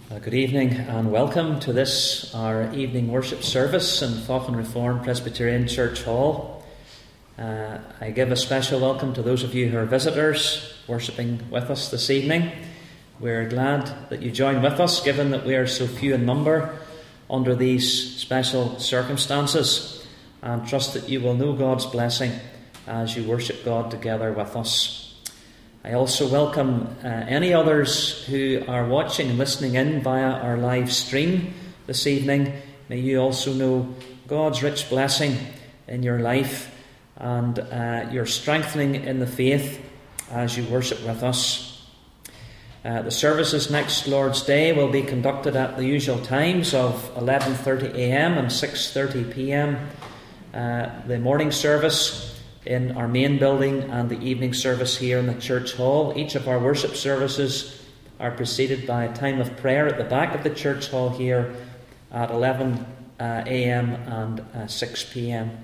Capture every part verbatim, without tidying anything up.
Uh, good evening and welcome to this, our evening worship service in Faughn Reformed Presbyterian Church Hall. Uh, I give a special welcome to those of you who are visitors worshipping with us this evening. We're glad that you join with us, given that we are so few in number under these special circumstances, and trust that you will know God's blessing as you worship God together with us. I also welcome uh, any others who are watching and listening in via our live stream this evening. May you also know God's rich blessing in your life and uh, your strengthening in the faith as you worship with us. Uh, the services next Lord's Day will be conducted at the usual times of eleven thirty a m and six thirty p m. Uh, the morning service in our main building and the evening service here in the church hall. Each of our worship services are preceded by a time of prayer at the back of the church hall here at eleven a m and uh, six p m.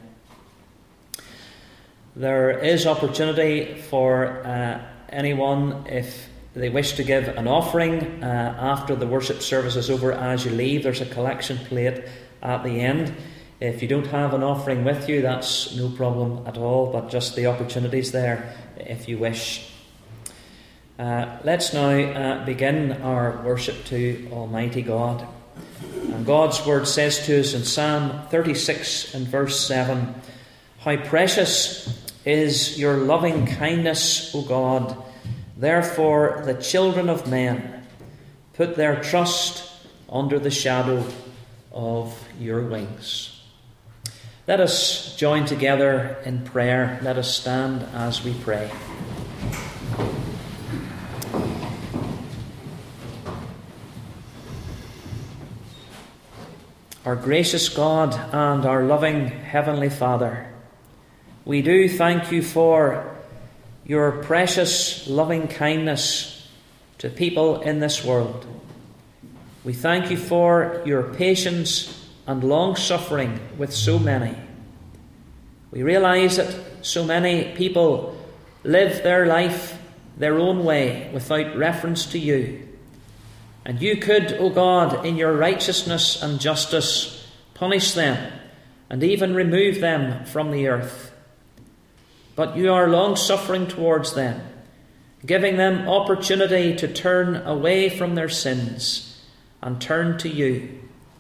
There is opportunity for uh, anyone, if they wish to give an offering uh, after the worship service is over. As you leave, there's a collection plate at the end. If you don't have an offering with you, that's no problem at all, but just the opportunities there if you wish. Uh, let's now uh, begin our worship to Almighty God. And God's word says to us in Psalm thirty-six and verse seven, "How precious is your loving kindness, O God! Therefore the children of men put their trust under the shadow of your wings." Let us join together in prayer. Let us stand as we pray. Our gracious God and our loving Heavenly Father, we do thank you for your precious loving kindness to people in this world. We thank you for your patience and long-suffering with so many. We realise that so many people live their life their own way without reference to you. And you could, O God, in your righteousness and justice, punish them and even remove them from the earth. But you are long-suffering towards them, giving them opportunity to turn away from their sins and turn to you.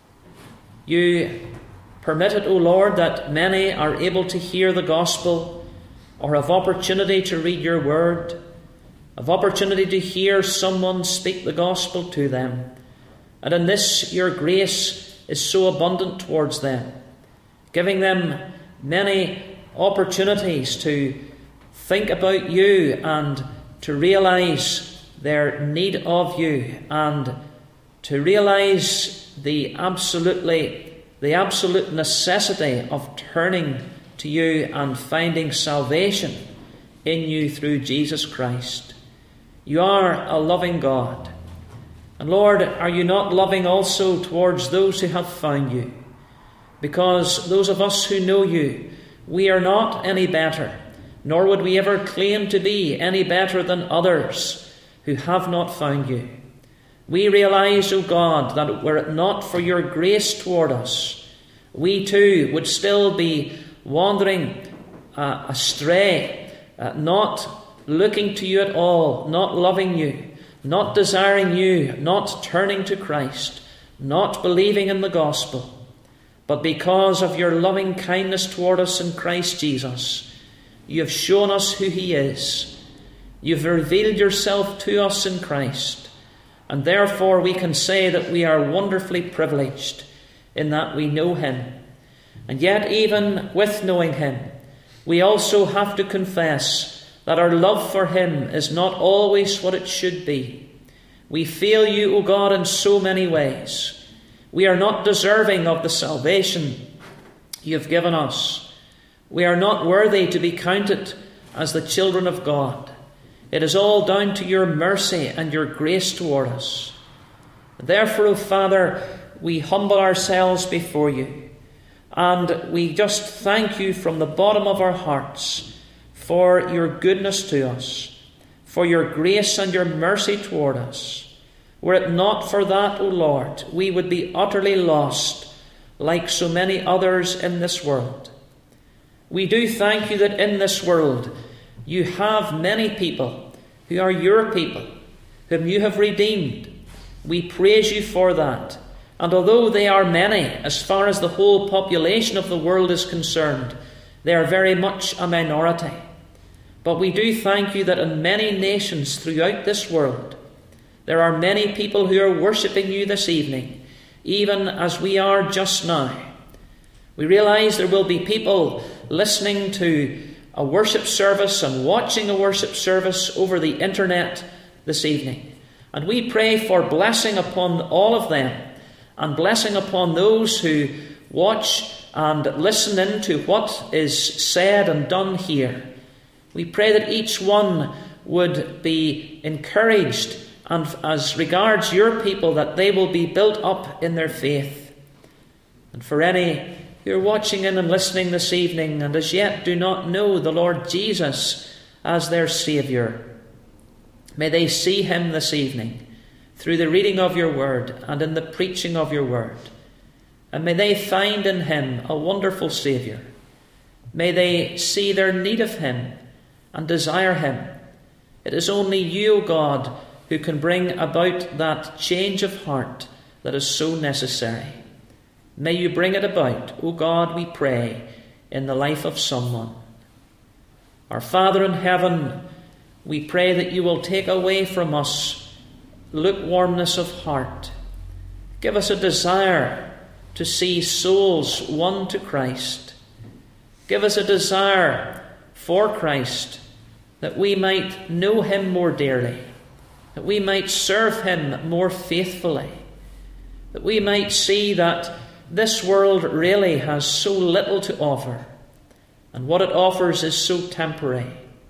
You permit it, O Lord, that many are able to hear the gospel or have opportunity to read your word, have opportunity to hear someone speak the gospel to them. And in this your grace is so abundant towards them, giving them many opportunities to think about you and to realise their need of you and to realise the absolutely the absolute necessity of turning to you and finding salvation in you through Jesus Christ. You are a loving God. And Lord, are you not loving also towards those who have found you? Because those of us who know you, we are not any better, nor would we ever claim to be any better than others who have not found you. We realise, O God, that were it not for your grace toward us, we too would still be wandering uh, astray, uh, not looking to you at all, not loving you, not desiring you, not turning to Christ, not believing in the gospel. But because of your loving kindness toward us in Christ Jesus, you have shown us who he is. You've revealed yourself to us in Christ. And therefore we can say that we are wonderfully privileged in that we know him. And yet even with knowing him, we also have to confess that our love for him is not always what it should be. We fail you, O God, in so many ways. We are not deserving of the salvation you have given us. We are not worthy to be counted as the children of God. It is all down to your mercy and your grace toward us. Therefore, O Father, we humble ourselves before you, and we just thank you from the bottom of our hearts for your goodness to us, for your grace and your mercy toward us. Were it not for that, O Lord, we would be utterly lost, like so many others in this world. We do thank you that in this world you have many people who are your people, whom you have redeemed. We praise you for that. And although they are many, as far as the whole population of the world is concerned, they are very much a minority. But we do thank you that in many nations throughout this world, there are many people who are worshipping you this evening, even as we are just now. We realize there will be people listening to a worship service and watching a worship service over the internet this evening. And we pray for blessing upon all of them, and blessing upon those who watch and listen in to what is said and done here. We pray that each one would be encouraged, and as regards your people, that they will be built up in their faith. And for any who are watching in and listening this evening and as yet do not know the Lord Jesus as their Saviour, may they see him this evening through the reading of your word and in the preaching of your word. And may they find in him a wonderful Saviour. May they see their need of him and desire him. It is only you, O God, who can bring about that change of heart that is so necessary. May you bring it about, O God, we pray, in the life of someone. Our Father in heaven, we pray that you will take away from us lukewarmness of heart. Give us a desire to see souls won to Christ. Give us a desire for Christ, that we might know him more dearly, that we might serve him more faithfully, that we might see that this world really has so little to offer, and what it offers is so temporary.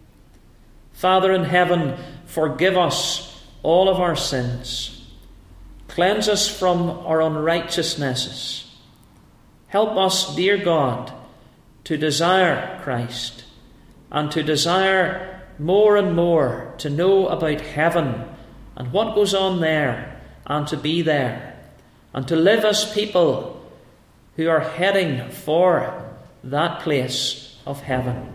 Father in heaven, forgive us all of our sins. Cleanse us from our unrighteousnesses. Help us, dear God, to desire Christ, and to desire more and more to know about heaven and what goes on there, and to be there, and to live as people who are heading for that place of heaven.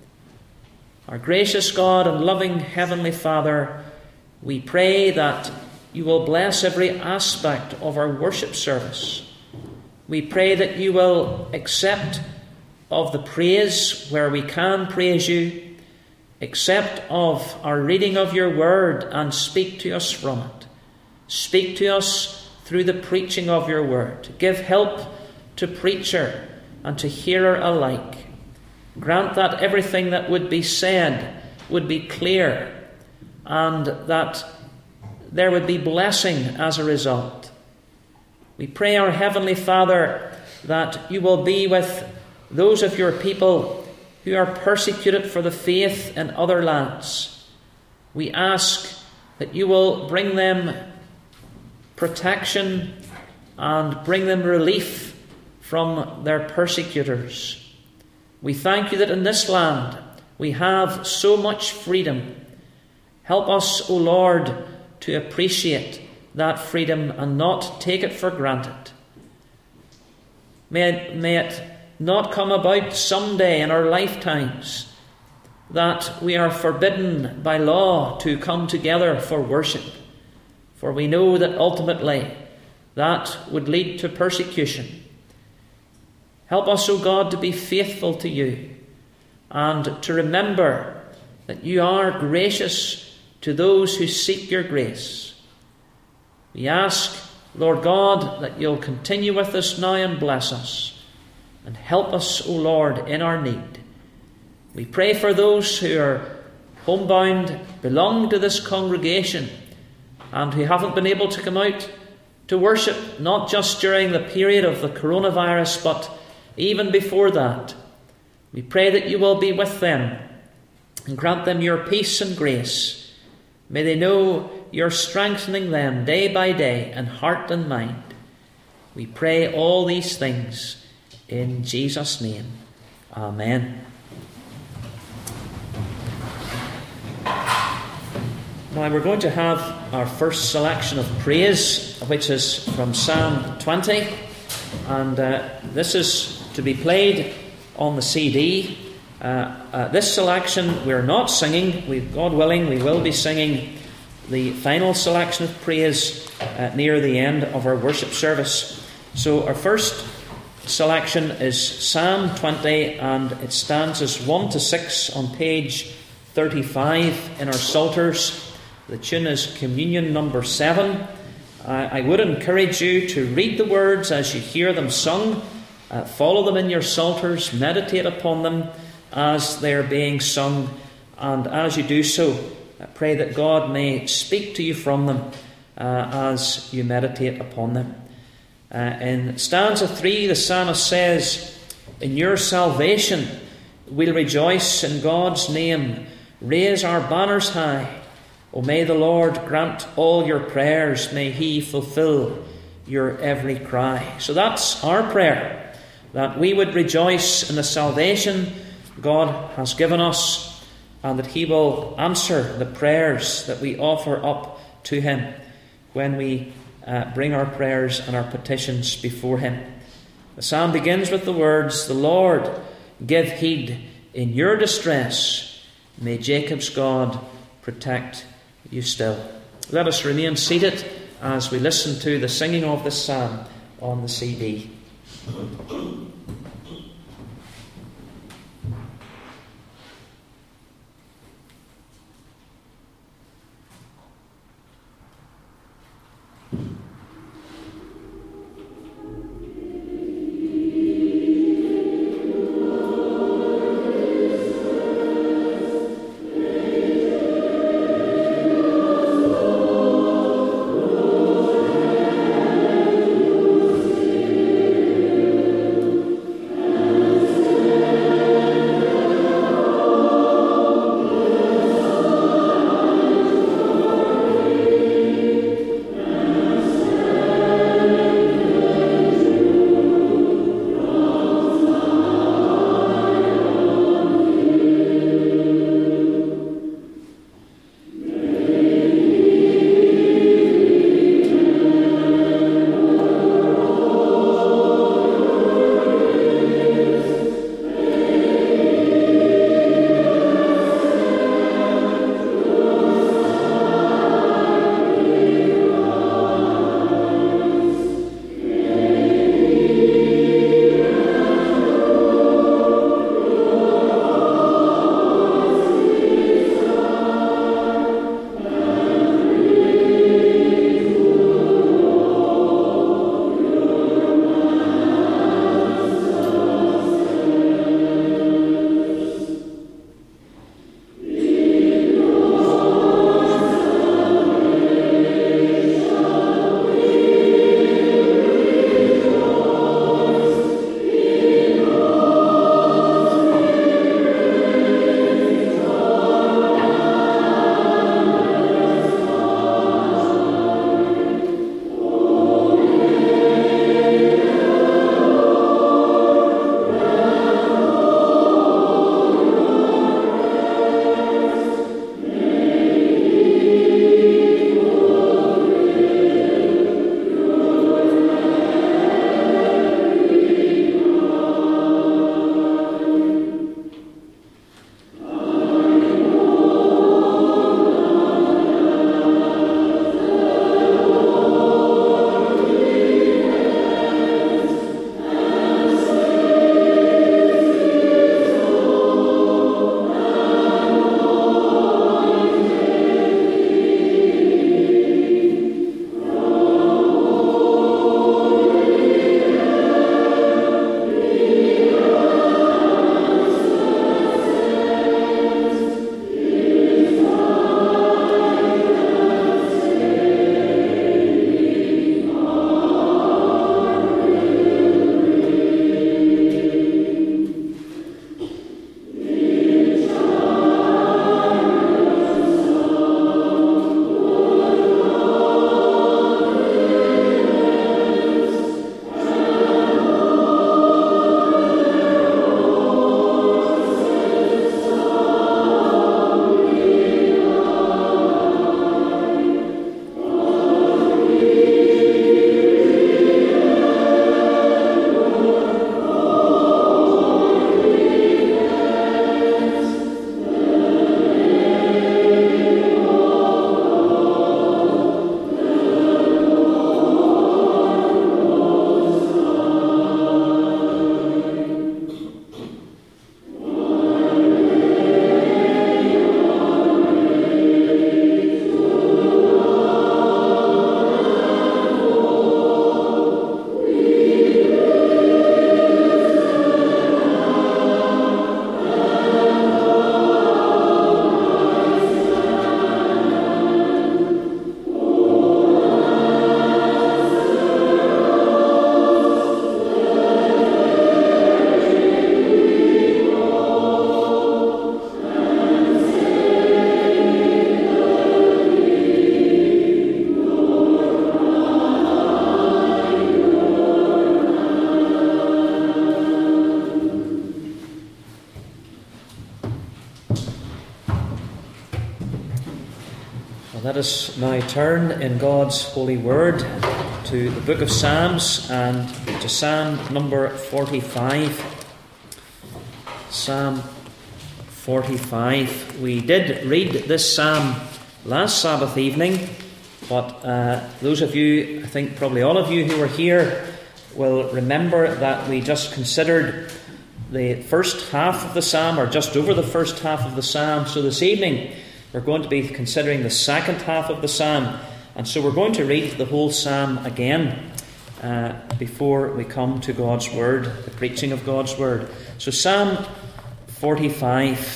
Our gracious God and loving Heavenly Father, we pray that you will bless every aspect of our worship service. We pray that you will accept of the praise where we can praise you, accept of our reading of your word, and speak to us from it. Speak to us through the preaching of your word. Give help to preacher and to hearer alike. Grant that everything that would be said would be clear, and that there would be blessing as a result. We pray, our Heavenly Father, that you will be with those of your people who are persecuted for the faith in other lands. We ask that you will bring them protection and bring them relief from their persecutors. We thank you that in this land we have so much freedom. Help us, O Lord, to appreciate that freedom and not take it for granted. May it, may it not come about someday in our lifetimes that we are forbidden by law to come together for worship, for we know that ultimately that would lead to persecution. Help us, O God, to be faithful to you and to remember that you are gracious to those who seek your grace. We ask, Lord God, that you'll continue with us now and bless us and help us, O Lord, in our need. We pray for those who are homebound, belong to this congregation, and who haven't been able to come out to worship, not just during the period of the coronavirus, but even before that. We pray that you will be with them and grant them your peace and grace. May they know you're strengthening them day by day in heart and mind. We pray all these things in Jesus' name. Amen. Now we're going to have our first selection of praise, which is from Psalm twenty, and uh, this is to be played on the C D. Uh, uh, this selection we're not singing. We, God willing, we will be singing the final selection of praise uh, near the end of our worship service. So our first selection is Psalm twenty, and it stanzas one to six on page thirty-five in our Psalters. The tune is Communion number seven. I, I would encourage you to read the words as you hear them sung. Uh, follow them in your Psalters. Meditate upon them as they are being sung. And as you do so, I pray that God may speak to you from them uh, as you meditate upon them. Uh, in stanza three, the psalmist says, "In your salvation we'll rejoice in God's name. Raise our banners high. O may the Lord grant all your prayers. May He fulfill your every cry." So that's our prayer, that we would rejoice in the salvation God has given us, and that He will answer the prayers that we offer up to Him when we uh, bring our prayers and our petitions before Him. The psalm begins with the words, "The Lord give heed in your distress. May Jacob's God protect you still." Let us remain seated as we listen to the singing of this psalm on the C D. Let us now turn in God's holy word to the book of Psalms and to Psalm number forty-five. Psalm forty-five. We did read this psalm last Sabbath evening, but uh, those of you, I think probably all of you who were here, will remember that we just considered the first half of the psalm, or just over the first half of the psalm. So this evening we're going to be considering the second half of the psalm, and so we're going to read the whole psalm again uh, before we come to God's word, the preaching of God's word. So Psalm forty-five.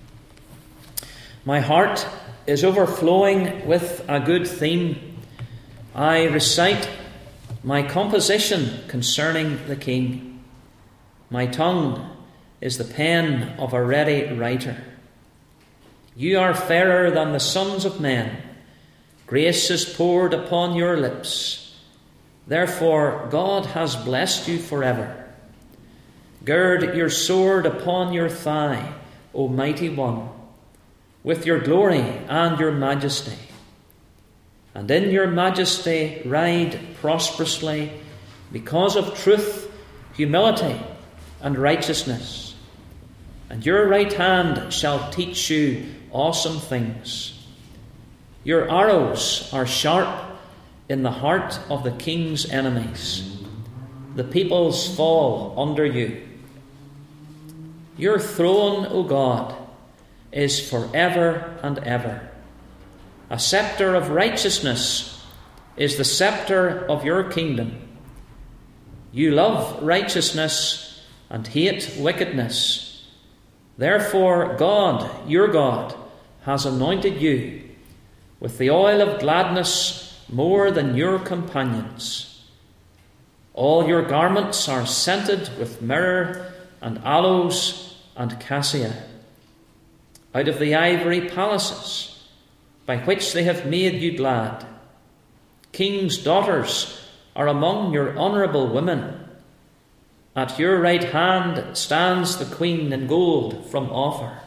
My heart is overflowing with a good theme. I recite my composition concerning the King. My tongue is the pen of a ready writer. You are fairer than the sons of men. Grace is poured upon your lips. Therefore God has blessed you forever. Gird your sword upon your thigh, O mighty one, with your glory and your majesty. And in your majesty ride prosperously because of truth, humility, and righteousness. And your right hand shall teach you awesome things. Your arrows are sharp in the heart of the king's enemies. The peoples fall under you. Your throne, O God, is forever and ever. A scepter of righteousness is the scepter of your kingdom. You love righteousness and hate wickedness. Therefore God, your God, has anointed you with the oil of gladness more than your companions. All your garments are scented with myrrh and aloes and cassia. Out of the ivory palaces by which they have made you glad. King's daughters are among your honourable women. At your right hand stands the queen in gold from Ophir.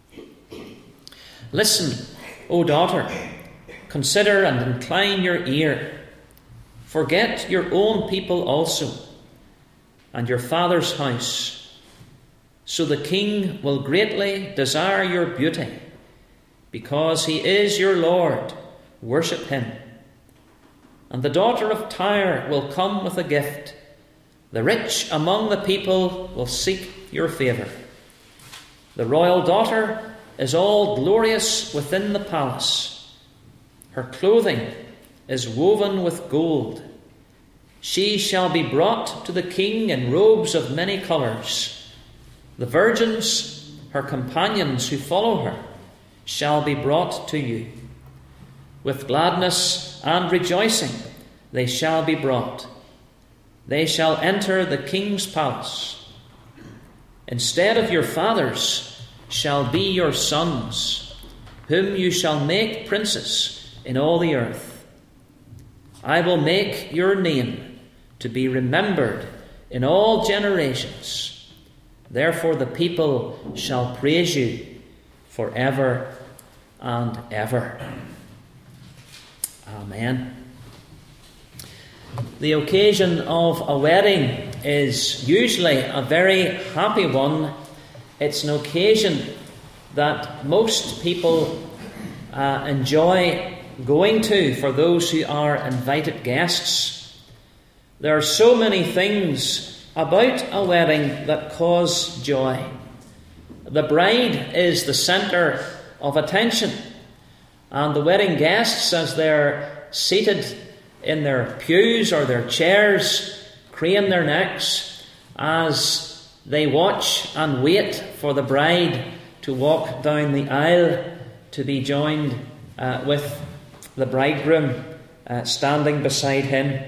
Listen, O daughter, consider and incline your ear. Forget your own people also, and your father's house. So the king will greatly desire your beauty, because he is your Lord. Worship him. And the daughter of Tyre will come with a gift. The rich among the people will seek your favour. The royal daughter is all glorious within the palace. Her clothing is woven with gold. She shall be brought to the king in robes of many colours. The virgins, her companions who follow her, shall be brought to you. With gladness and rejoicing they shall be brought. They shall enter the king's palace. Instead of your fathers shall be your sons, whom you shall make princes in all the earth. I will make your name to be remembered in all generations. Therefore the people shall praise you forever and ever. Amen. The occasion of a wedding is usually a very happy one. It's an occasion that most people uh, enjoy going to for those who are invited guests. There are so many things about a wedding that cause joy. The bride is the centre of attention, and the wedding guests, as they're seated in their pews or their chairs, crane their necks as they watch and wait for the bride to walk down the aisle to be joined uh, with the bridegroom uh, standing beside him.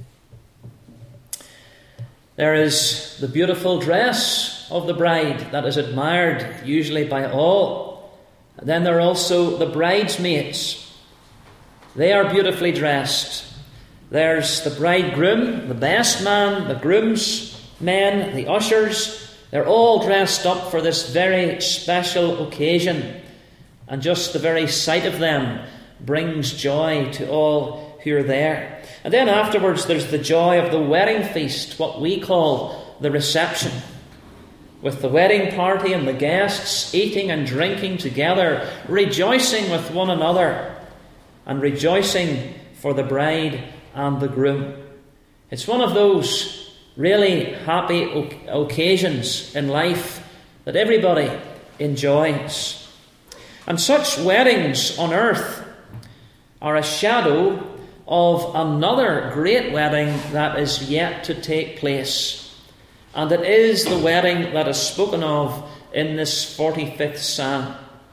There is the beautiful dress of the bride that is admired usually by all. And then there are also the bridesmaids. They are beautifully dressed. There's the bridegroom, the best man, the groomsmen, the ushers. They're all dressed up for this very special occasion. And just the very sight of them brings joy to all who are there. And then afterwards there's the joy of the wedding feast, what we call the reception, with the wedding party and the guests eating and drinking together, rejoicing with one another and rejoicing for the bride and the groom. It's one of those really happy occasions in life that everybody enjoys. And such weddings on earth are a shadow of another great wedding that is yet to take place. And it is the wedding that is spoken of in this forty-fifth Psalm.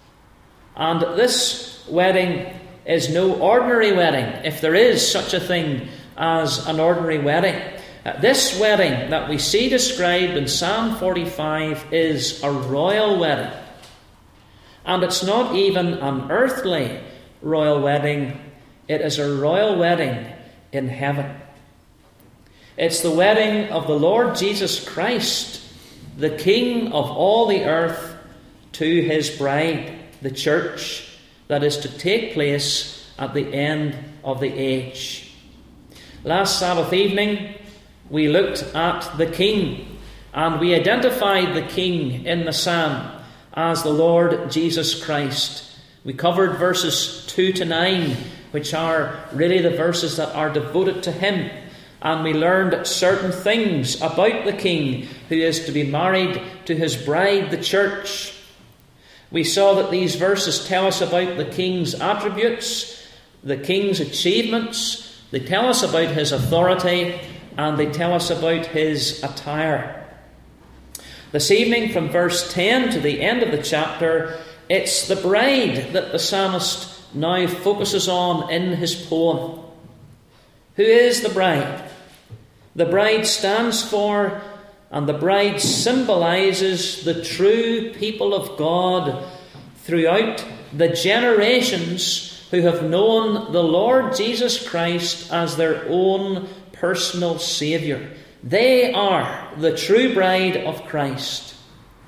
And this wedding is no ordinary wedding, if there is such a thing as an ordinary wedding. Uh, this wedding that we see described in Psalm forty-five is a royal wedding. And it's not even an earthly royal wedding, it is a royal wedding in heaven. It's the wedding of the Lord Jesus Christ, the King of all the earth, to his bride, the church, that is to take place at the end of the age. Last Sabbath evening, we looked at the King, and we identified the King in the Psalm as the Lord Jesus Christ. We covered verses two to nine, which are really the verses that are devoted to him. And we learned certain things about the King who is to be married to his bride, the church. We saw that these verses tell us about the King's attributes, the King's achievements. They tell us about his authority, and they tell us about his attire. This evening, from verse ten to the end of the chapter, it's the bride that the psalmist now focuses on in his poem. Who is the bride? The bride stands for, and the bride symbolises the true people of God throughout the generations who have known the Lord Jesus Christ as their own personal Saviour. They are the true bride of Christ.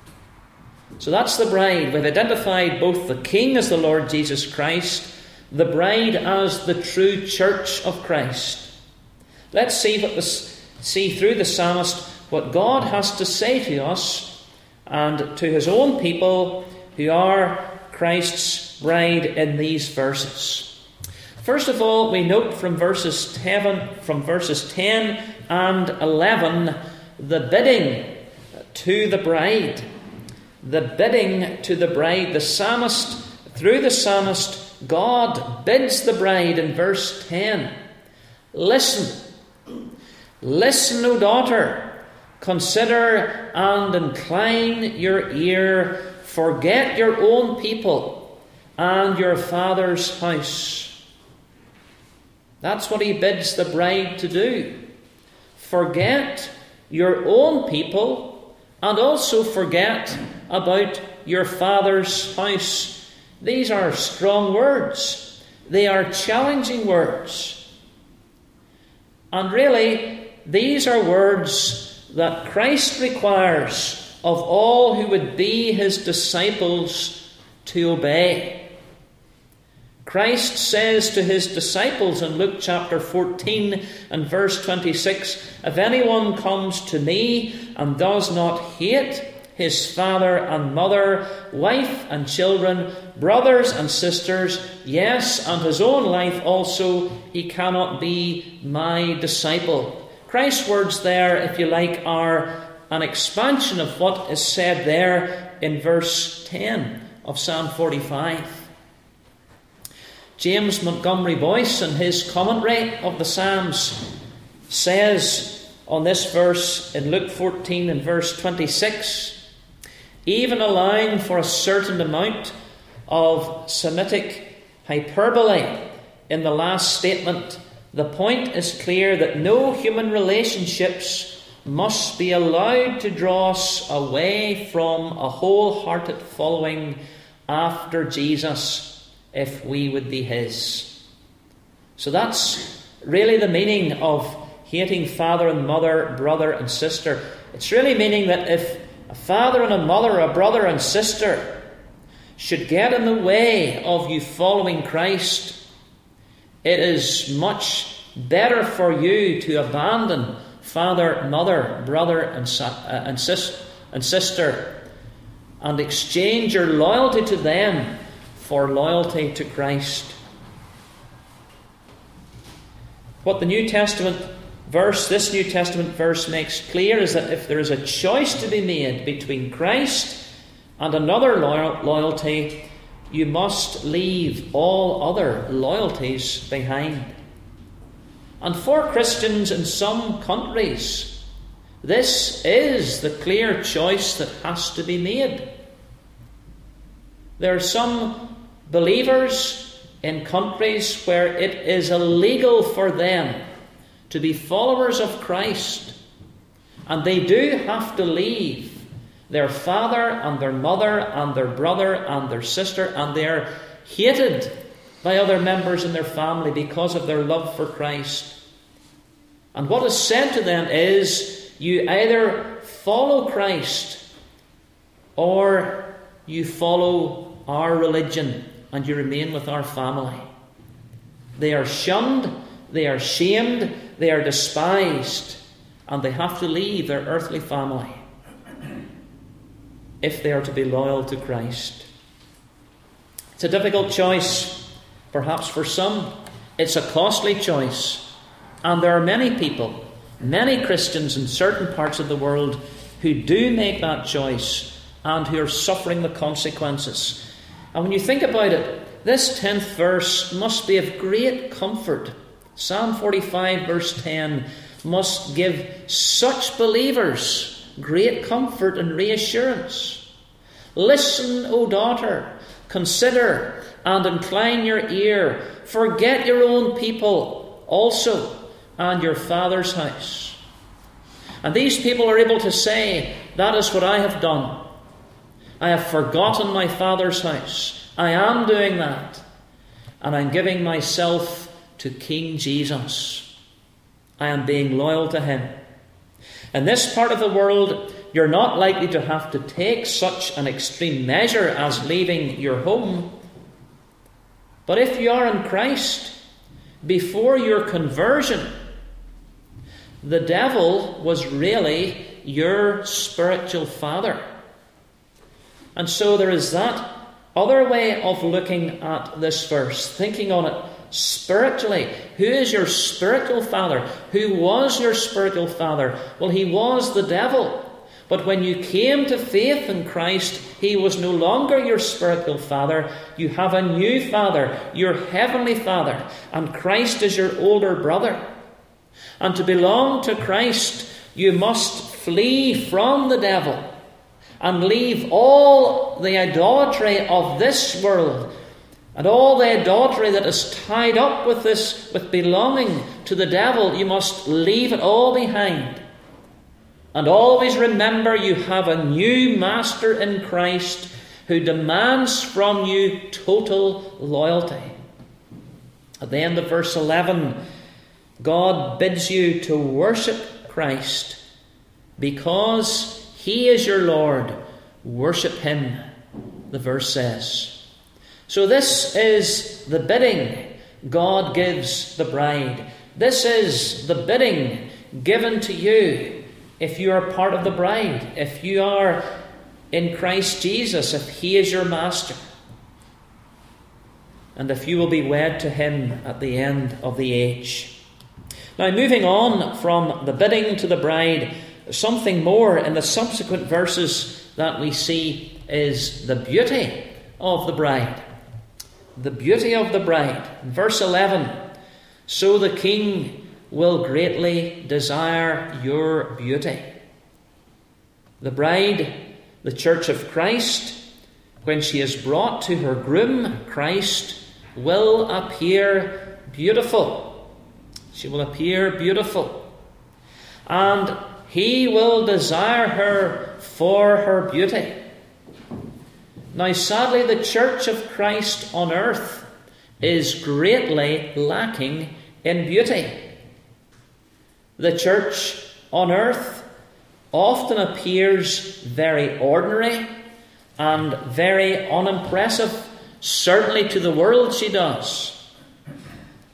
So that's the bride. We've identified both the King as the Lord Jesus Christ, the bride as the true church of Christ. Let's see what this, see through the psalmist what God has to say to us and to his own people who are Christ's bride in these verses. First of all, we note from verses ten, from verses ten and eleven the bidding to the bride. The bidding to the bride. The psalmist, through the psalmist, God bids the bride in verse ten. Listen. Listen, O daughter, consider and incline your ear, forget your own people and your father's house. That's what he bids the bride to do. Forget your own people and also forget about your father's house. These are strong words. They are challenging words. And really, these are words that Christ requires of all who would be his disciples to obey. Christ says to his disciples in Luke chapter fourteen and verse twenty-six, "If anyone comes to me and does not hate his father and mother, wife and children, brothers and sisters, yes, and his own life also, he cannot be my disciple." Christ's words there, if you like, are an expansion of what is said there in verse ten of Psalm forty-five. James Montgomery Boyce, in his commentary of the Psalms, says on this verse in Luke fourteen and verse twenty-six, even allowing for a certain amount of Semitic hyperbole in the last statement, the point is clear that no human relationships must be allowed to draw us away from a wholehearted following after Jesus if we would be his. So that's really the meaning of hating father and mother, brother and sister. It's really meaning that if a father and a mother, a brother and sister should get in the way of you following Christ, It is much better for you to abandon father, mother, brother, and, uh, and, sis- and sister, and exchange your loyalty to them for loyalty to Christ. What the New Testament verse, this New Testament verse makes clear is that if there is a choice to be made between Christ and another loyal, loyalty, you must leave all other loyalties behind. And for Christians in some countries, this is the clear choice that has to be made. There are some believers in countries where it is illegal for them to be followers of Christ, and they do have to leave their father and their mother and their brother and their sister, and they are hated by other members in their family because of their love for Christ. And what is said to them is, you either follow Christ or you follow our religion and you remain with our family. They are shunned, they are shamed, they are despised, and they have to leave their earthly family if they are to be loyal to Christ. It's a difficult choice, perhaps for some. It's a costly choice. And there are many people, many Christians in certain parts of the world who do make that choice and who are suffering the consequences. And when you think about it, this tenth verse must be of great comfort. Psalm forty-five verse ten must give such believers great comfort and reassurance. Listen, O daughter, consider and incline your ear. Forget your own people also and your father's house. And these people are able to say, that is what I have done. I have forgotten my father's house. I am doing that. And I'm giving myself to King Jesus. I am being loyal to him. In this part of the world, you're not likely to have to take such an extreme measure as leaving your home. But if you are in Christ, before your conversion, the devil was really your spiritual father. And so there is that other way of looking at this verse, thinking on it spiritually. Who is your spiritual father? Who was your spiritual father? Well, he was the devil. But when you came to faith in Christ, he was no longer your spiritual father. You have a new father, your heavenly father, and Christ is your older brother. And to belong to Christ, you must flee from the devil and leave all the idolatry of this world and all the idolatry that is tied up with this, with belonging to the devil. You must leave it all behind. And always remember you have a new master in Christ who demands from you total loyalty. At the end of verse eleven, God bids you to worship Christ because he is your Lord. Worship him, the verse says. So this is the bidding God gives the bride. This is the bidding given to you if you are part of the bride, if you are in Christ Jesus, if he is your master, and if you will be wed to him at the end of the age. Now, moving on from the bidding to the bride, something more in the subsequent verses that we see is the beauty of the bride. The beauty of the bride. In verse eleven, so the king will greatly desire your beauty. The bride, the church of Christ, when she is brought to her groom, Christ, will appear beautiful. She will appear beautiful. And he will desire her for her beauty. Now, sadly, the church of Christ on earth is greatly lacking in beauty. The church on earth often appears very ordinary and very unimpressive. Certainly to the world she does.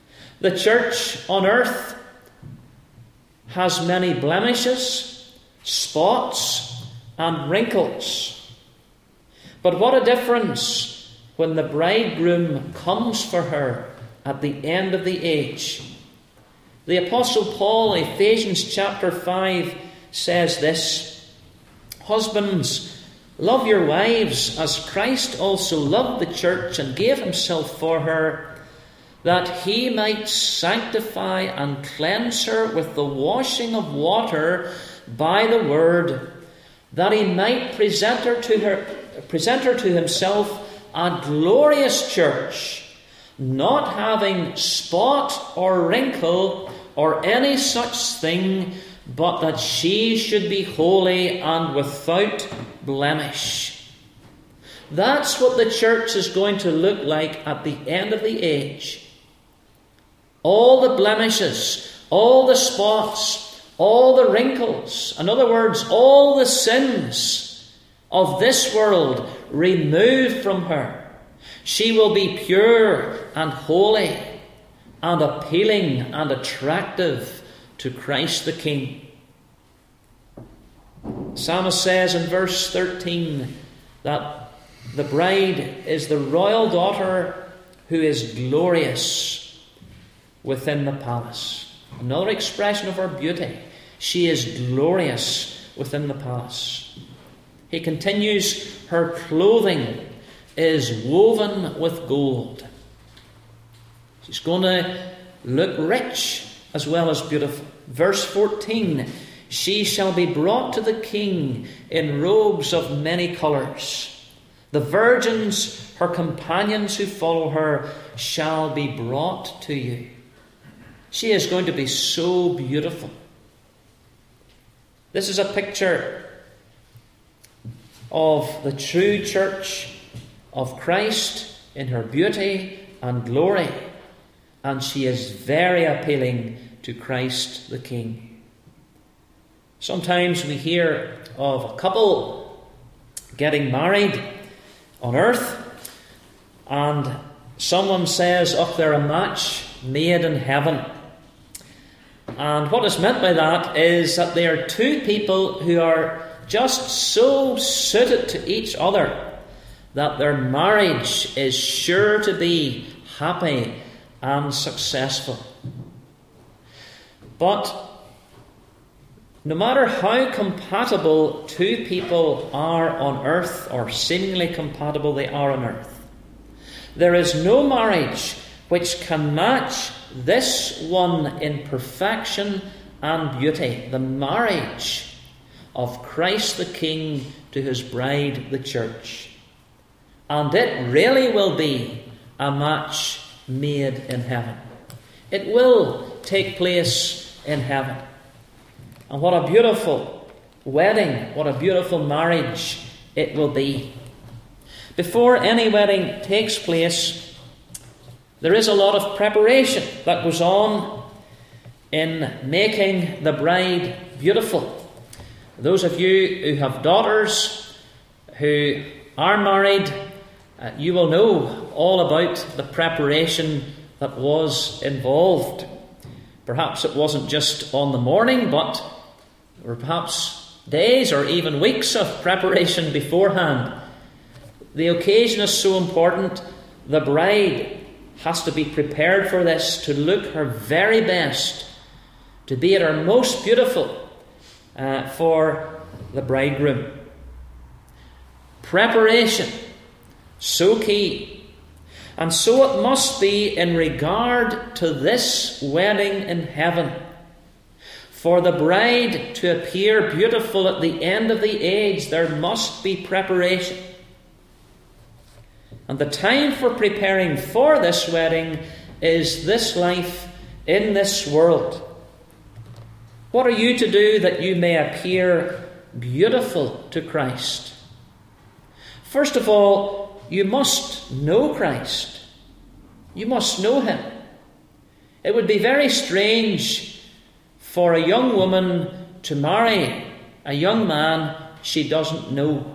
The church on earth has many blemishes, spots, and wrinkles. But what a difference when the bridegroom comes for her at the end of the age. The Apostle Paul, Ephesians chapter five, says this: "Husbands, love your wives as Christ also loved the church and gave himself for her, that he might sanctify and cleanse her with the washing of water by the word, that he might present her to her, present her to himself a glorious church, not having spot or wrinkle or any such thing, but that she should be holy and without blemish." That's what the church is going to look like at the end of the age. All the blemishes, all the spots, all the wrinkles, in other words, all the sins of this world removed from her. She will be pure and holy and appealing and attractive to Christ the King. The psalmist says in verse thirteen that the bride is the royal daughter who is glorious within the palace. Another expression of her beauty. She is glorious within the palace. He continues, her clothing is woven with gold. She's going to look rich as well as beautiful. Verse fourteen, she shall be brought to the king in robes of many colours. The virgins, her companions who follow her, shall be brought to you. She is going to be so beautiful. This is a picture of the true church of Christ in her beauty and glory. And she is very appealing to Christ the King. Sometimes we hear of a couple getting married on earth, and someone says, "Oh, they're a match made in heaven." And what is meant by that is that they are two people who are just so suited to each other that their marriage is sure to be happy and successful. But no matter how compatible two people are on earth, or seemingly compatible they are on earth, there is no marriage which can match this one in perfection and beauty, the marriage of Christ the King to his bride, the church. And it really will be a match made in heaven. It will take place in heaven. And what a beautiful wedding, what a beautiful marriage it will be. Before any wedding takes place, there is a lot of preparation that goes on in making the bride beautiful. Those of you who have daughters who are married, uh, you will know all about the preparation that was involved. Perhaps it wasn't just on the morning, but there were perhaps days or even weeks of preparation beforehand. The occasion is so important. The bride has to be prepared for this, to look her very best, to be at her most beautiful uh, for the bridegroom. Preparation, so key. And so it must be in regard to this wedding in heaven. For the bride to appear beautiful at the end of the age, there must be preparation. And the time for preparing for this wedding is this life in this world. What are you to do that you may appear beautiful to Christ? First of all, you must know Christ. You must know him. It would be very strange for a young woman to marry a young man she doesn't know.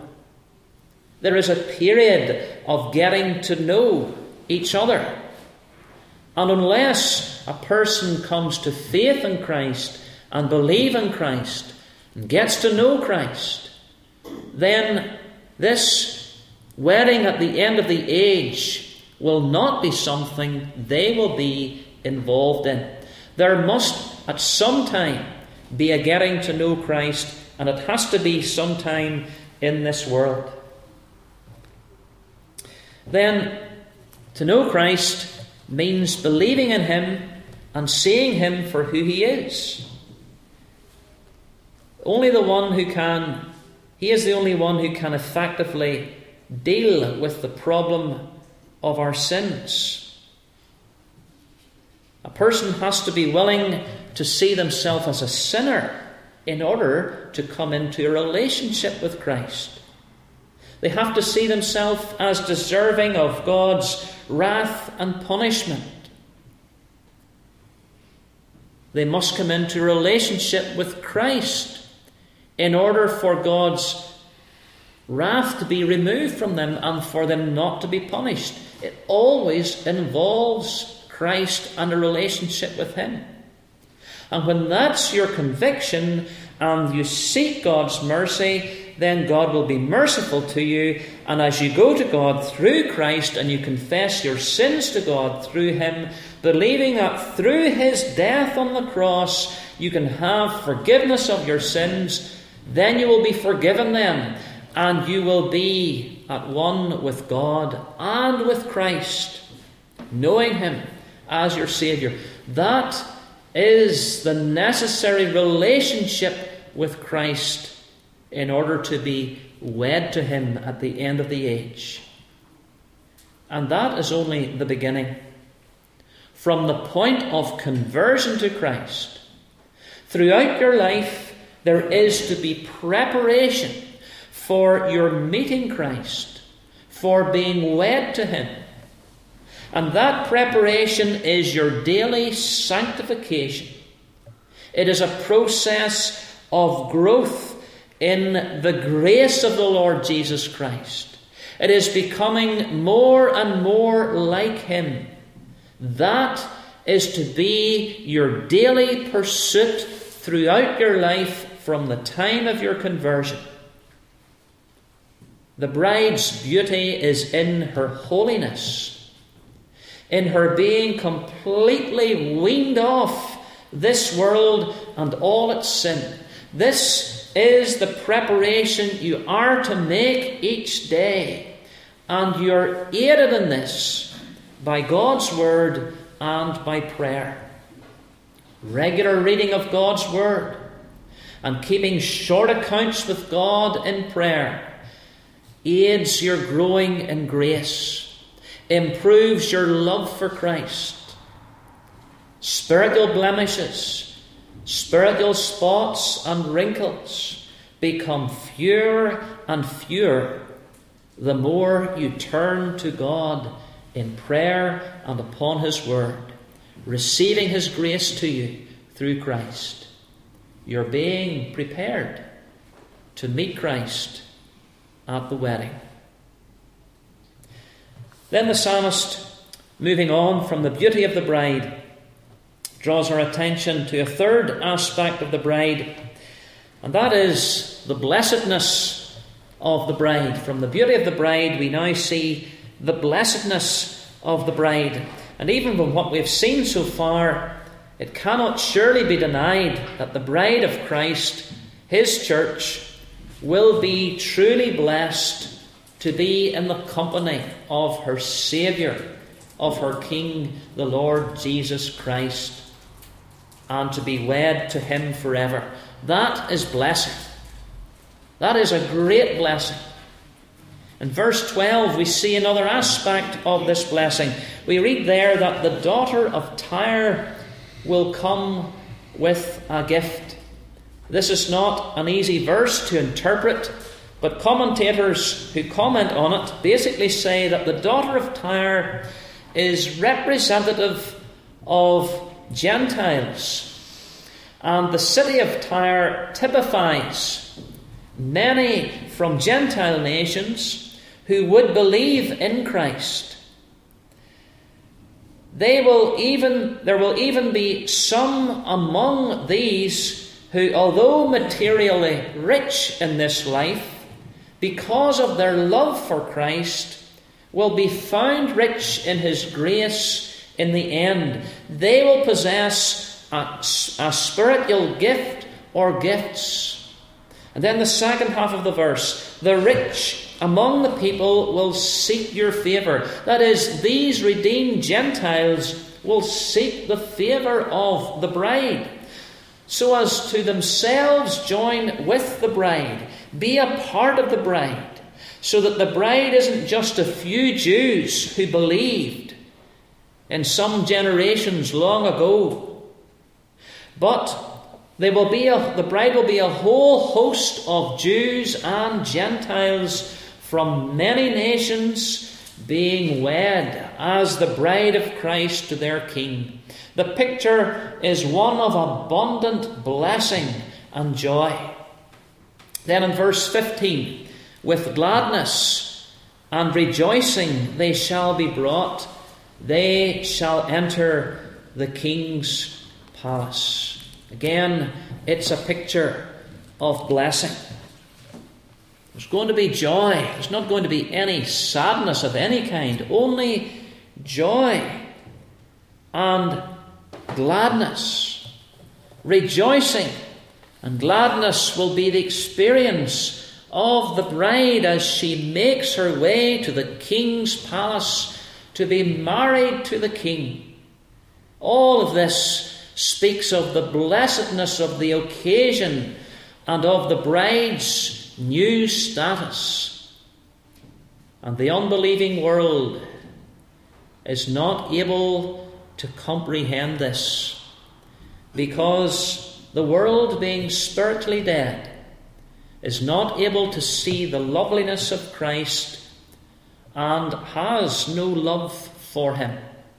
There is a period of getting to know each other. And unless a person comes to faith in Christ and believe in Christ and gets to know Christ, then this wedding at the end of the age will not be something they will be involved in. There must at some time be a getting to know Christ, and it has to be sometime in this world. Then, to know Christ means believing in him and seeing him for who he is. Only the one who can, he is the only one who can effectively deal with the problem of our sins. A person has to be willing to see themselves as a sinner in order to come into a relationship with Christ. They have to see themselves as deserving of God's wrath and punishment. They must come into a relationship with Christ in order for God's wrath to be removed from them and for them not to be punished. It always involves Christ and a relationship with him. And when that's your conviction and you seek God's mercy, then God will be merciful to you. And as you go to God through Christ and you confess your sins to God through him, believing that through his death on the cross you can have forgiveness of your sins, then you will be forgiven them, and you will be at one with God and with Christ, knowing him as your Saviour. That is the necessary relationship with Christ in order to be wed to him at the end of the age. And that is only the beginning. From the point of conversion to Christ, throughout your life there is to be preparation for your meeting Christ, for being wed to him. And that preparation is your daily sanctification. It is a process of growth in the grace of the Lord Jesus Christ. It is becoming more and more like him. That is to be your daily pursuit throughout your life from the time of your conversion. The bride's beauty is in her holiness, in her being completely weaned off this world and all its sin. This is the preparation you are to make each day, and you're aided in this by God's Word and by prayer. Regular reading of God's Word and keeping short accounts with God in prayer aids your growing in grace, improves your love for Christ. Spiritual blemishes, spiritual spots and wrinkles become fewer and fewer the more you turn to God in prayer and upon his word, receiving his grace to you through Christ. You're being prepared to meet Christ at the wedding. Then the psalmist, moving on from the beauty of the bride, draws our attention to a third aspect of the bride, and that is the blessedness of the bride. From the beauty of the bride, we now see the blessedness of the bride. And even from what we've seen so far, it cannot surely be denied that the bride of Christ, his church, will be truly blessed to be in the company of her Saviour, of her King, the Lord Jesus Christ, and to be wed to him forever. That is blessing. That is a great blessing. In verse twelve, we see another aspect of this blessing. We read there that the daughter of Tyre will come with a gift. This is not an easy verse to interpret, but commentators who comment on it basically say that the daughter of Tyre is representative of Gentiles. And the city of Tyre typifies many from Gentile nations who would believe in Christ. They will even, there will even be some among these who, although materially rich in this life, because of their love for Christ, will be found rich in His grace in the end. They will possess a, a spiritual gift or gifts. And then the second half of the verse, the rich among the people will seek your favour. That is, these redeemed Gentiles will seek the favour of the bride, so as to themselves join with the bride, be a part of the bride, so that the bride isn't just a few Jews who believed in some generations long ago, but they will be a, the bride will be a whole host of Jews and Gentiles from many nations being wed as the bride of Christ to their King. The picture is one of abundant blessing and joy. Then in verse fifteen, with gladness and rejoicing they shall be brought, they shall enter the King's palace. Again, it's a picture of blessing. There's going to be joy. There's not going to be any sadness of any kind. Only joy and gladness. Rejoicing and gladness will be the experience of the bride as she makes her way to the King's palace to be married to the King. All of this speaks of the blessedness of the occasion and of the bride's new status. And the unbelieving world is not able to comprehend this, because the world, being spiritually dead, is not able to see the loveliness of Christ and has no love for Him.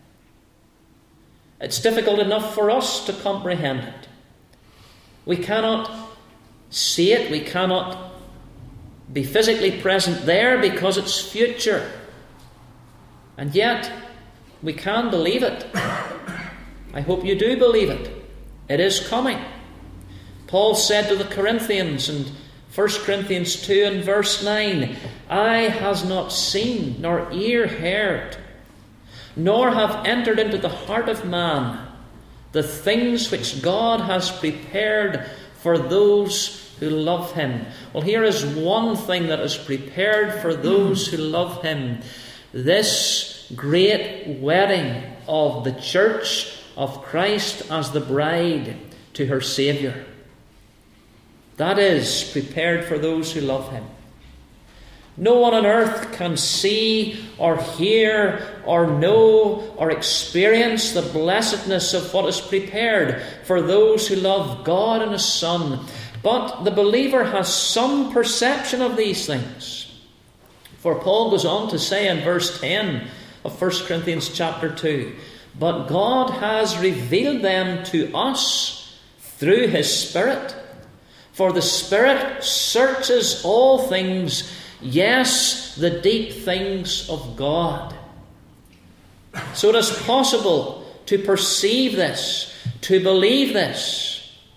It's difficult enough for us to comprehend it. We cannot see it, we cannot be physically present there because it's future. And yet, we can believe it. I hope you do believe it. It is coming. Paul said to the Corinthians in First Corinthians two and verse nine, Eye has not seen, nor ear heard, nor have entered into the heart of man the things which God has prepared for those who love Him. Well, here is one thing that is prepared for those who love Him. This great wedding of the church of Christ as the bride to her Saviour. That is prepared for those who love Him. No one on earth can see or hear or know or experience the blessedness of what is prepared for those who love God and His Son. But the believer has some perception of these things. For Paul goes on to say in verse ten of First Corinthians chapter two, But God has revealed them to us through His Spirit. For the Spirit searches all things, yes, the deep things of God. So it is possible to perceive this, to believe this,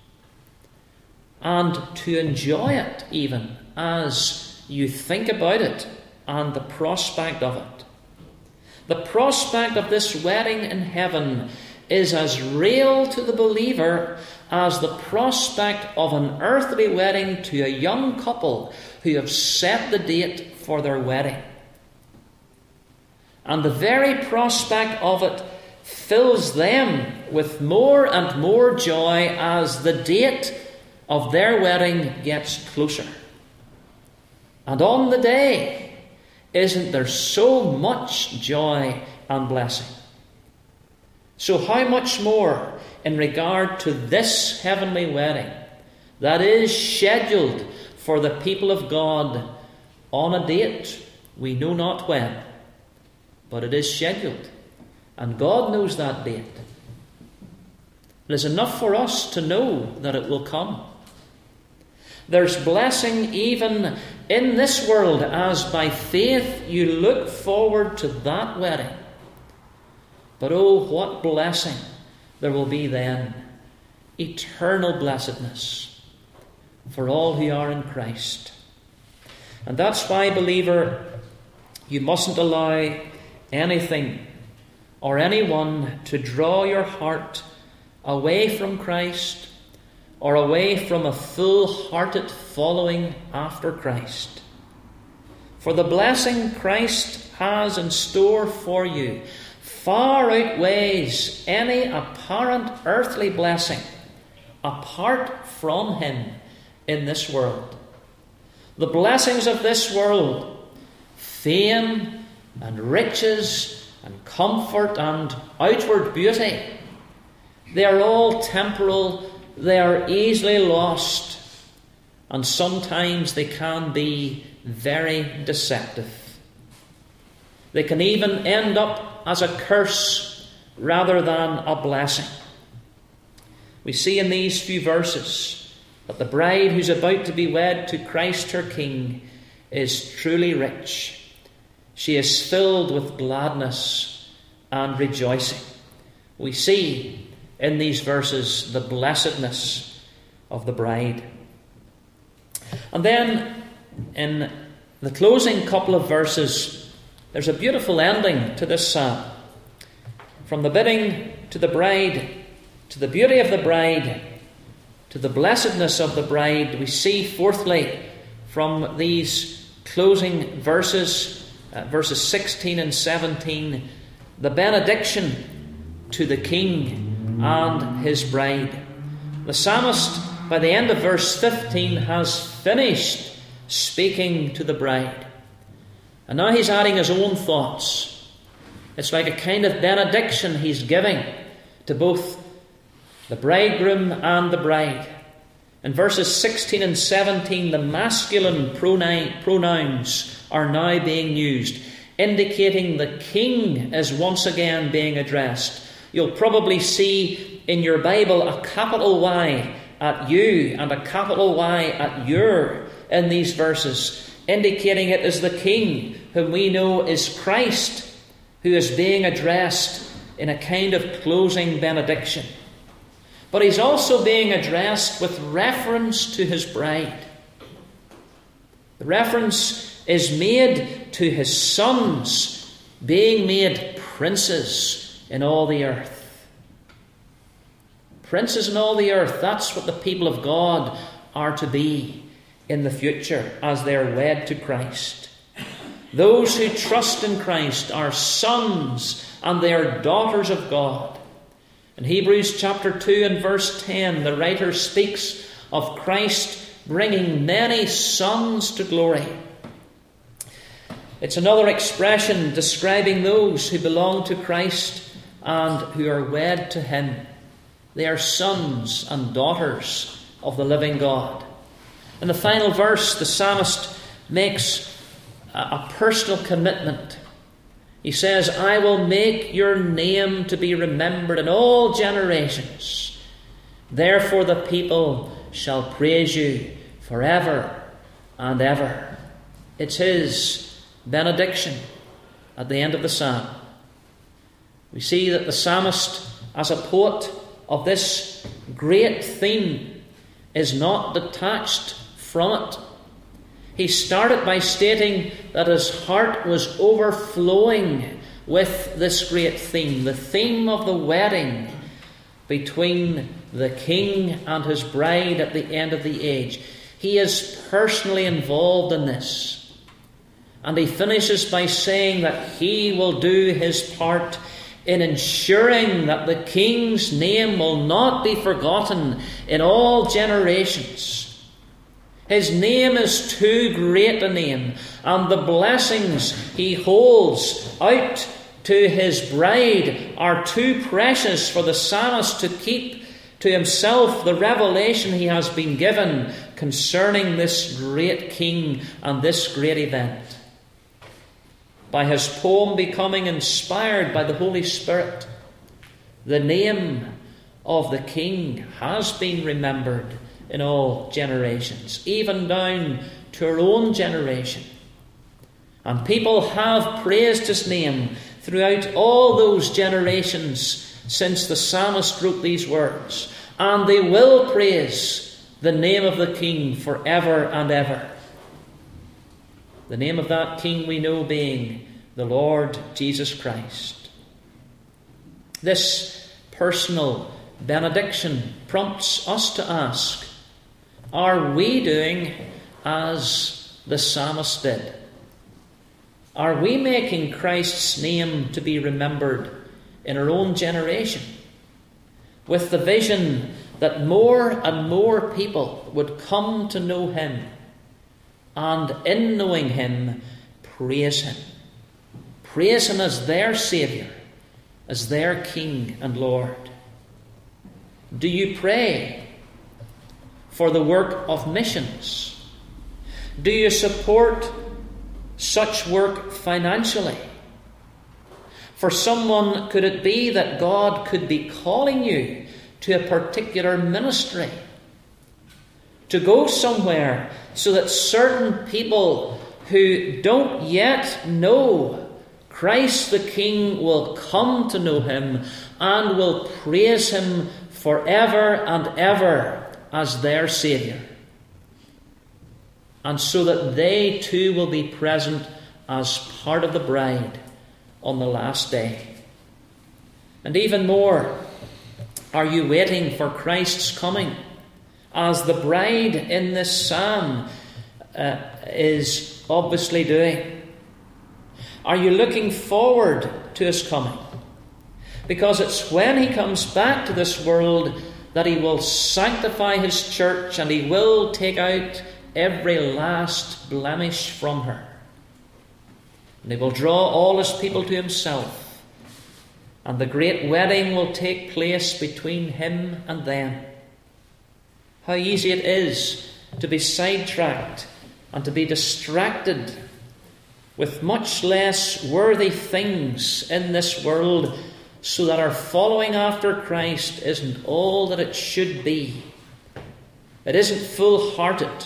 and to enjoy it even as you think about it and the prospect of it. The prospect of this wedding in heaven is as real to the believer as the prospect of an earthly wedding to a young couple who have set the date for their wedding. And the very prospect of it fills them with more and more joy as the date of their wedding gets closer. And on the day, isn't there so much joy and blessing? So how much more in regard to this heavenly wedding that is scheduled for the people of God on a date we know not when, but it is scheduled, and God knows that date. It is enough for us to know that it will come. There's blessing even in this world as by faith you look forward to that wedding. But oh, what blessing there will be then. Eternal blessedness for all who are in Christ. And that's why, believer, you mustn't allow anything or anyone to draw your heart away from Christ or away from a full-hearted following after Christ. For the blessing Christ has in store for you far outweighs any apparent earthly blessing apart from Him in this world. The blessings of this world, fame and riches and comfort and outward beauty, they are all temporal, they are easily lost, and sometimes they can be very deceptive. They can even end up as a curse rather than a blessing. We see in these few verses that the bride who's about to be wed to Christ her King is truly rich. She is filled with gladness and rejoicing. We see in these verses the blessedness of the bride. And then in the closing couple of verses, there's a beautiful ending to this psalm. From the bidding to the bride, to the beauty of the bride, to the blessedness of the bride, we see fourthly from these closing verses, uh, verses sixteen and seventeen, the benediction to the King and his bride. The psalmist, by the end of verse fifteen, has finished speaking to the bride. And now he's adding his own thoughts. It's like a kind of benediction he's giving to both the bridegroom and the bride. In verses sixteen and seventeen, the masculine pronouns are now being used, indicating the King is once again being addressed. You'll probably see in your Bible a capital Y at you and a capital Y at your in these verses, indicating it is the King, whom we know is Christ, who is being addressed in a kind of closing benediction. But he's also being addressed with reference to his bride. The reference is made to his sons being made princes in all the earth. Princes in all the earth, that's what the people of God are to be in the future as they are wed to Christ. Those who trust in Christ are sons and they are daughters of God. In Hebrews chapter two and verse ten, the writer speaks of Christ bringing many sons to glory. It's another expression describing those who belong to Christ and who are wed to Him. They are sons and daughters of the living God. In the final verse, the psalmist makes a personal commitment. He says, I will make your name to be remembered in all generations. Therefore the people shall praise you forever and ever. It's his benediction at the end of the psalm. We see that the psalmist, as a poet of this great theme, is not detached from it. He started by stating that his heart was overflowing with this great theme, the theme of the wedding between the King and his bride at the end of the age. He is personally involved in this. And he finishes by saying that he will do his part in ensuring that the King's name will not be forgotten in all generations. His name is too great a name, and the blessings he holds out to his bride are too precious for the psalmist to keep to himself the revelation he has been given concerning this great King and this great event. By his poem becoming inspired by the Holy Spirit, the name of the King has been remembered in all generations, even down to our own generation. And people have praised his name throughout all those generations since the psalmist wrote these words. And they will praise the name of the King forever and ever. The name of that King we know being the Lord Jesus Christ. This personal benediction prompts us to ask, are we doing as the psalmist did? Are we making Christ's name to be remembered in our own generation, with the vision that more and more people would come to know him, and in knowing him, praise him. Praise him as their Saviour, as their King and Lord. Do you pray for the work of missions? Do you support such work financially? For someone, could it be that God could be calling you to a particular ministry, to go somewhere so that certain people who don't yet know Christ the King will come to know him and will praise him forever and ever as their Saviour, and so that they too will be present as part of the bride on the last day? And even more, are you waiting for Christ's coming, as the bride in this psalm uh, is obviously doing? Are you looking forward to his coming? Because it's when he comes back to this world that he will sanctify his church, and he will take out every last blemish from her. And he will draw all his people to himself, and the great wedding will take place between him and them. How easy it is to be sidetracked and to be distracted with much less worthy things in this world, so that our following after Christ isn't all that it should be. It isn't full-hearted.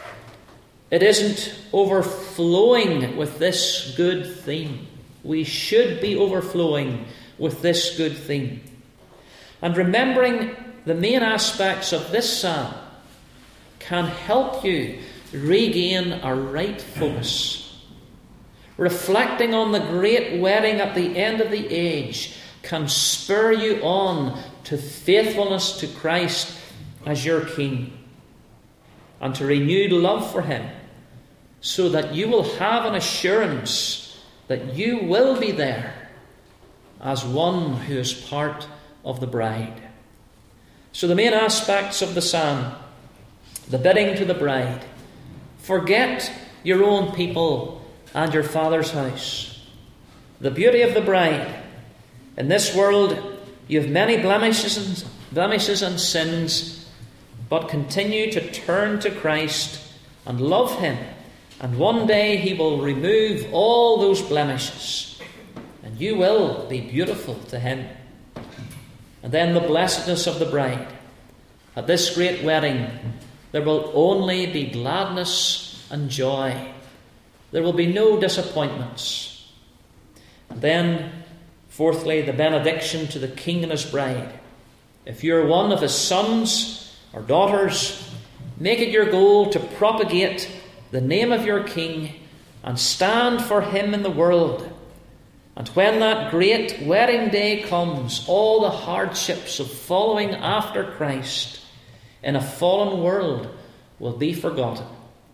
It isn't overflowing with this good theme. We should be overflowing with this good theme. And remembering the main aspects of this psalm can help you regain a right focus. Reflecting on the great wedding at the end of the age can spur you on to faithfulness to Christ as your King, and to renewed love for him, so that you will have an assurance that you will be there as one who is part of the bride. So the main aspects of the psalm: the bidding to the bride, forget your own people and your Father's house. The beauty of the bride: in this world you have many blemishes and, blemishes and sins, but continue to turn to Christ and love him, and one day he will remove all those blemishes, and you will be beautiful to him. And then the blessedness of the bride: at this great wedding there will only be gladness and joy. There will be no disappointments. And then, fourthly, the benediction to the King and his bride. If you're one of his sons or daughters, make it your goal to propagate the name of your King and stand for him in the world. And when that great wedding day comes, all the hardships of following after Christ in a fallen world will be forgotten,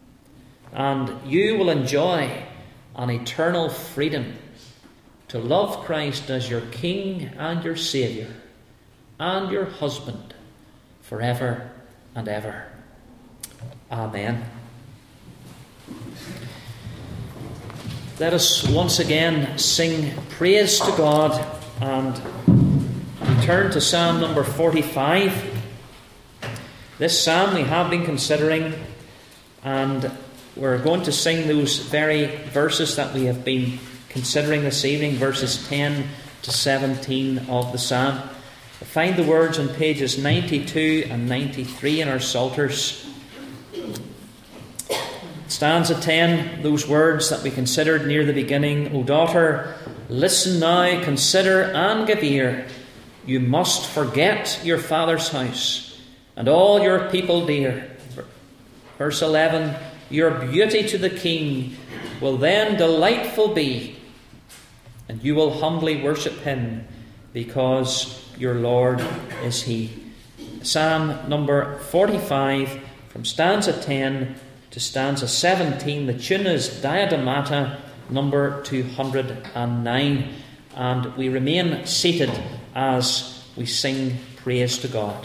and you will enjoy an eternal freedom to love Christ as your King and your Saviour and your husband forever and ever. Amen. Let us once again sing praise to God and return to Psalm number forty-five. This psalm we have been considering, and we're going to sing those very verses that we have been considering this evening, verses ten to seventeen of the psalm. Find the words on pages ninety-two and ninety-three in our Psalters. Stanza ten, those words that we considered near the beginning: O daughter Listen now, consider and give ear. You must forget your father's house and all your people dear. Verse eleven, your beauty to the king will then delightful be, and you will humbly worship him, because your Lord is he. Psalm number forty-five, from stanza ten to stanza seventeen. The tune is Diademata, number two hundred nine. And we remain seated as we sing praise to God.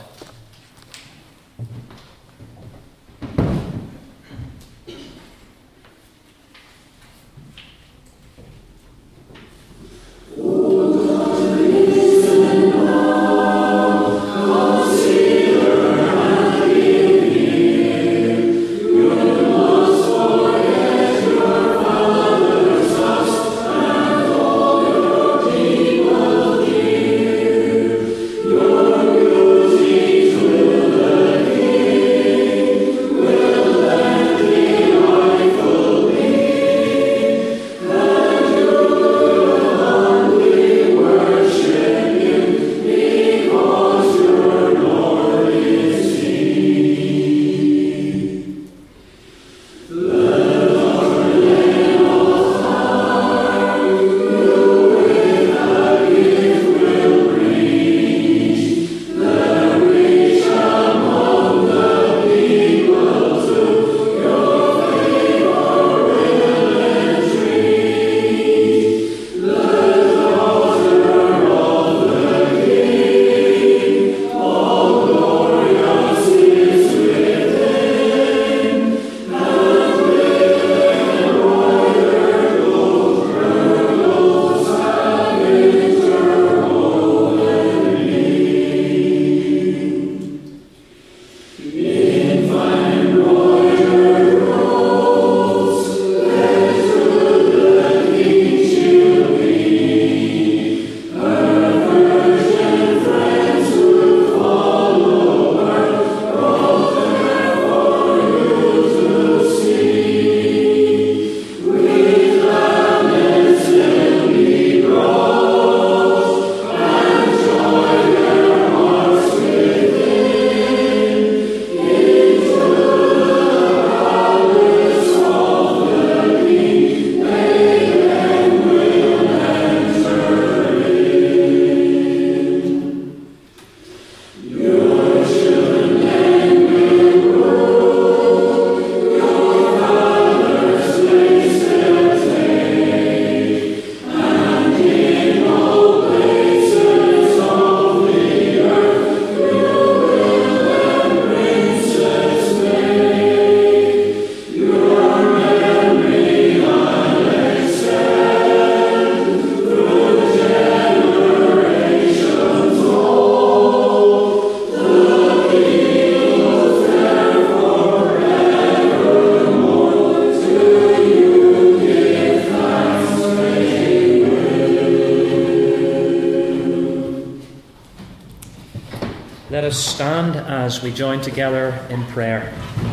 Let us stand as we join together in prayer.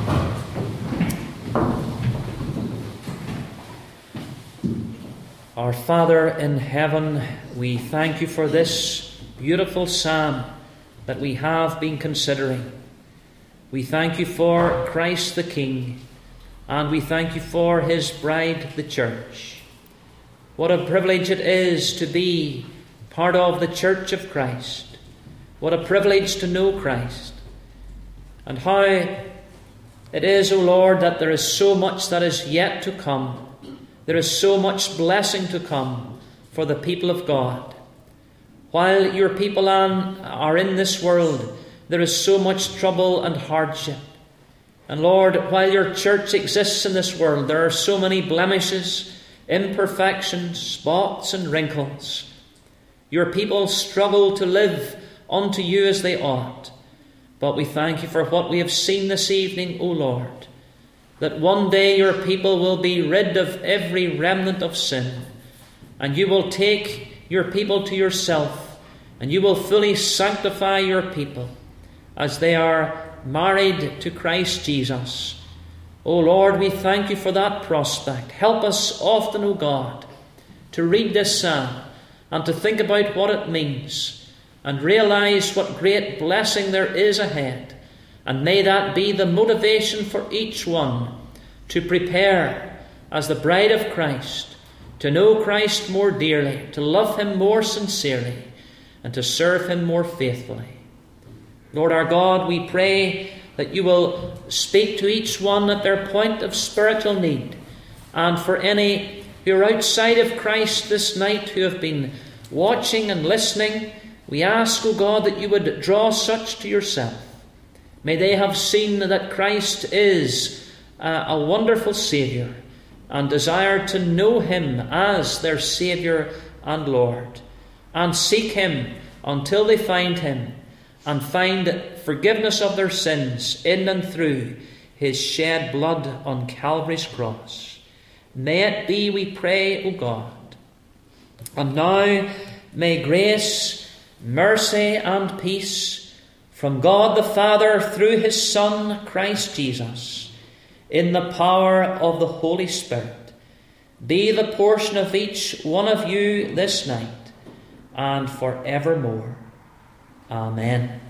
Our Father in heaven, we thank you for this beautiful psalm that we have been considering. We thank you for Christ the King, and we thank you for his bride, the church. What a privilege it is to be part of the church of Christ. What a privilege to know Christ. And how it is, O Lord, that there is so much that is yet to come. There is so much blessing to come for the people of God. While your people are in this world, there is so much trouble and hardship. And Lord, while your church exists in this world, there are so many blemishes, imperfections, spots and wrinkles. Your people struggle to live unto you as they ought. But we thank you for what we have seen this evening, O Lord, that one day your people will be rid of every remnant of sin, and you will take your people to yourself, and you will fully sanctify your people as they are married to Christ Jesus. O Lord, we thank you for that prospect. Help us often, O God, to read this psalm and to think about what it means and realize what great blessing there is ahead. And may that be the motivation for each one to prepare as the bride of Christ, to know Christ more dearly, to love him more sincerely, and to serve him more faithfully. Lord our God, we pray that you will speak to each one at their point of spiritual need. And for any who are outside of Christ this night, who have been watching and listening, we ask, O God, that you would draw such to yourself. May they have seen that Christ is uh, a wonderful Saviour, and desire to know him as their Saviour and Lord, and seek him until they find him, and find forgiveness of their sins in and through his shed blood on Calvary's cross. May it be, we pray, O God. And now may grace, mercy, and peace from God the Father through his Son, Christ Jesus, in the power of the Holy Spirit, be the portion of each one of you this night and forevermore. Amen.